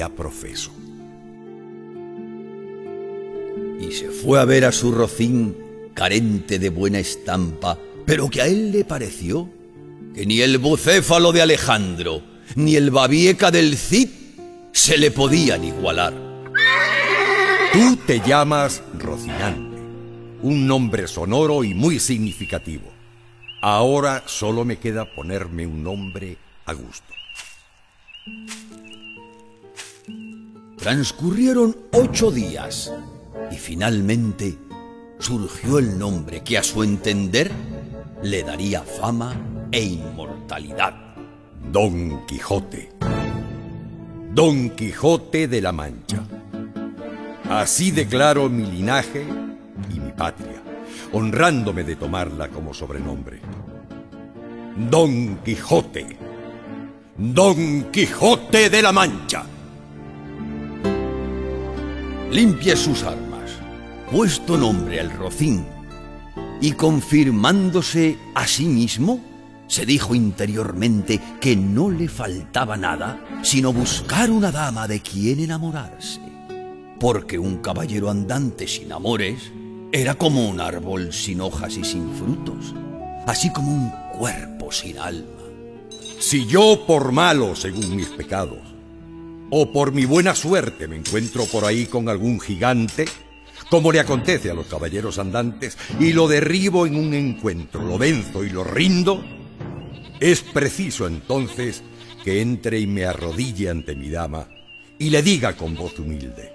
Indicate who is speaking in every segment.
Speaker 1: profeso.
Speaker 2: Y se fue a ver a su Rocín, carente de buena estampa, pero que a él le pareció que ni el bucéfalo de Alejandro, ni el babieca del Cid se le podían igualar.
Speaker 1: Tú te llamas Rocinante, un nombre sonoro y muy significativo. Ahora solo me queda ponerme un nombre a gusto.
Speaker 2: Transcurrieron 8 días y finalmente surgió el nombre que a su entender le daría fama e inmortalidad.
Speaker 1: Don Quijote. Don Quijote de la Mancha. Así declaro mi linaje y mi patria, honrándome de tomarla como sobrenombre. Don Quijote. Don Quijote de la Mancha.
Speaker 2: Limpia sus armas, puesto nombre al Rocín, y confirmándose a sí mismo, se dijo interiormente que no le faltaba nada sino buscar una dama de quien enamorarse, porque un caballero andante sin amores era como un árbol sin hojas y sin frutos, así como un cuerpo sin alma.
Speaker 1: Si yo por malo, según mis pecados, o por mi buena suerte me encuentro por ahí con algún gigante, como le acontece a los caballeros andantes, y lo derribo en un encuentro, lo venzo y lo rindo, es preciso entonces que entre y me arrodille ante mi dama y le diga con voz humilde: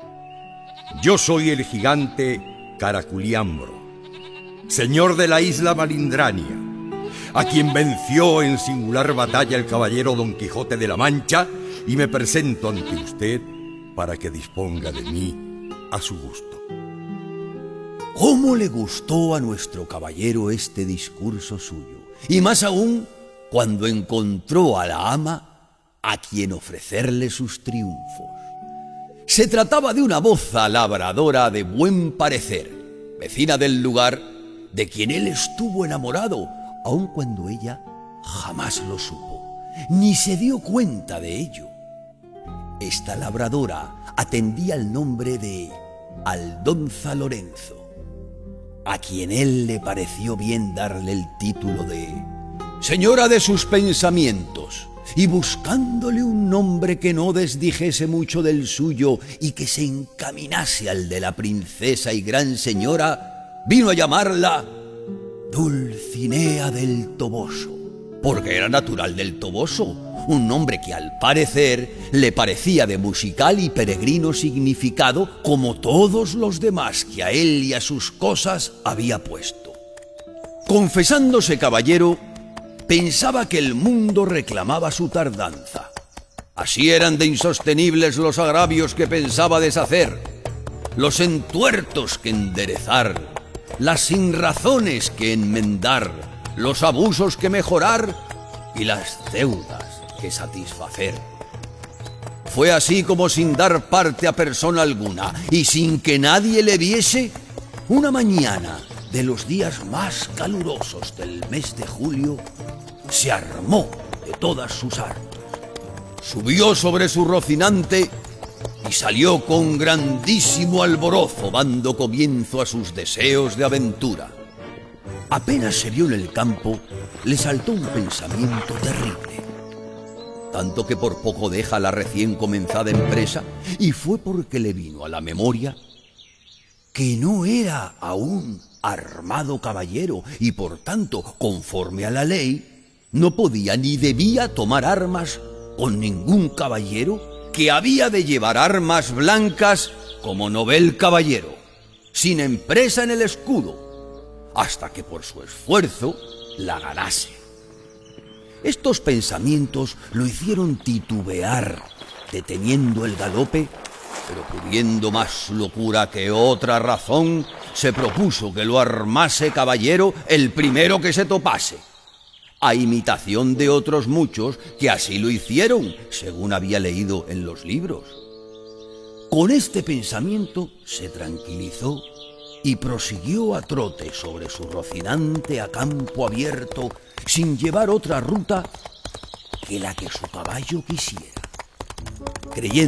Speaker 1: yo soy el gigante Caraculiambro, señor de la isla Malindrania, a quien venció en singular batalla el caballero Don Quijote de la Mancha, y me presento ante usted para que disponga de mí a su gusto.
Speaker 2: ¿Cómo le gustó a nuestro caballero este discurso suyo? Y más aún cuando encontró a la ama a quien ofrecerle sus triunfos. Se trataba de una moza labradora de buen parecer, vecina del lugar, de quien él estuvo enamorado, aun cuando ella jamás lo supo, ni se dio cuenta de ello. Esta labradora atendía el nombre de Aldonza Lorenzo, a quien él le pareció bien darle el título de señora de sus pensamientos, y buscándole un nombre que no desdijese mucho del suyo y que se encaminase al de la princesa y gran señora, vino a llamarla Dulcinea del Toboso, porque era natural del Toboso, un nombre que al parecer le parecía de musical y peregrino significado, como todos los demás que a él y a sus cosas había puesto. Confesándose caballero, pensaba que el mundo reclamaba su tardanza. Así eran de insostenibles los agravios que pensaba deshacer, los entuertos que enderezar, las sinrazones que enmendar, los abusos que mejorar y las deudas que satisfacer. Fue así como, sin dar parte a persona alguna y sin que nadie le viese, una mañana de los días más calurosos del mes de julio, se armó de todas sus armas, subió sobre su Rocinante y salió con grandísimo alborozo, dando comienzo a sus deseos de aventura. Apenas se vio en el campo, le saltó un pensamiento terrible, tanto que por poco deja la recién comenzada empresa, y fue porque le vino a la memoria que no era aún armado caballero y por tanto, conforme a la ley, no podía ni debía tomar armas con ningún caballero, que había de llevar armas blancas como novel caballero, sin empresa en el escudo, hasta que por su esfuerzo la ganase. Estos pensamientos lo hicieron titubear, deteniendo el galope, pero pudiendo más locura que otra razón, se propuso que lo armase caballero el primero que se topase, a imitación de otros muchos que así lo hicieron, según había leído en los libros. Con este pensamiento se tranquilizó y prosiguió a trote sobre su Rocinante a campo abierto, sin llevar otra ruta que la que su caballo quisiera, creyendo